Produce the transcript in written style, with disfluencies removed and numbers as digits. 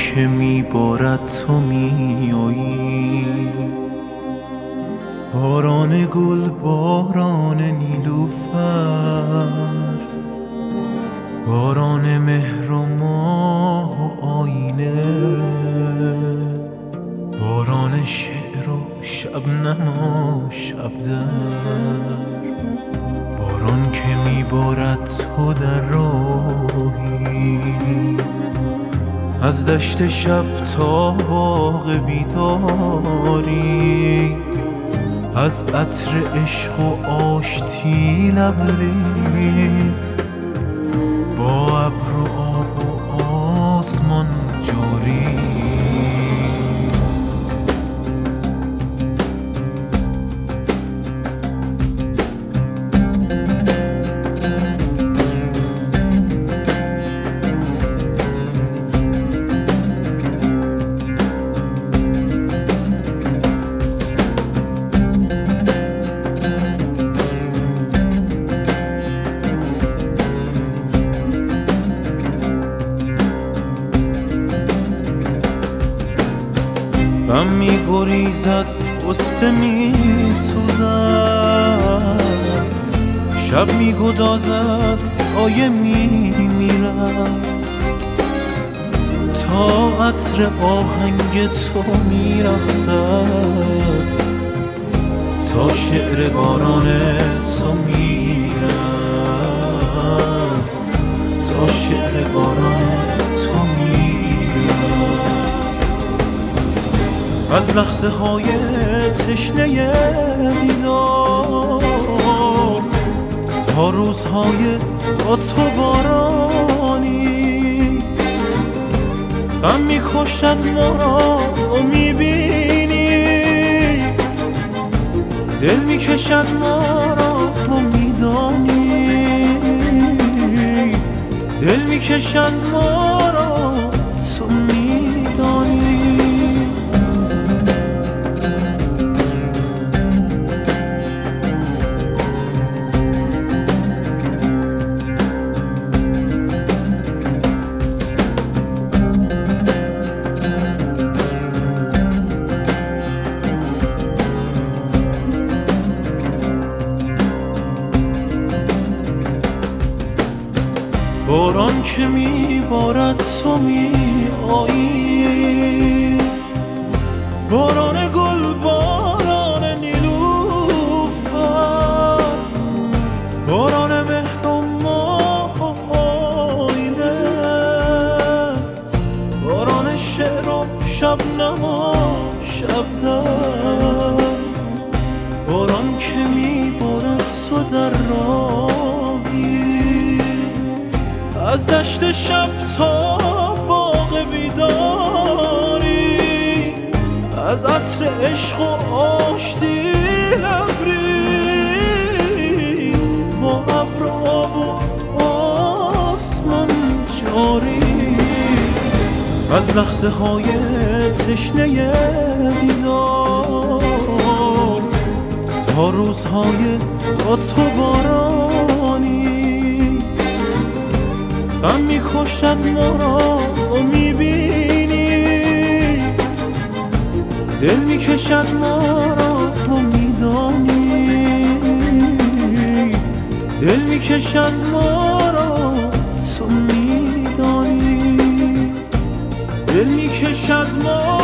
که میبارد تو میایی، باران گل، باران نیلوفر، باران مهر و ماه و آینه، باران شعر و شبنم و شبدر، باران که میبارد تو در راهی، از دشت شب تا باغ بیداری، از عطر عشق و آشتی لبریز، با ابر و آب و آسمان جاری. غم می‌گریزد، غصه می‌سوزد، شب می‌گدازد، سایه می‌میرد، تا عطر آهنگ تو می‌رقصد، تا شعر باران تو می‌رد، تا شعر باران تو می‌رد. از لحظه های تشنه دیدار تا روزهای با تو بارانی، غم میکشد ما را و میبینی، دل میکشد ما را و میدانی، دل میکشد ما را تو میدانی. باران که میبارد تو میایی، باران گل، باران نیلوفر، باران مهر و ماه و آینه، باران شعر و شبنم و شبدر، باران که میبارد تو در راهی، از دشت شب تا باغ بیداری، از عطر عشق و آشتی لبریز، با ابر و آب و آسمان جاری. از لحظه های تشنه دیدار تا روزهای با تو بارانی، غم میکشد ما را و میبینی، دل میکشد ما را و میدانی، دل میکشد ما را تو میدانی، دل میکشد ما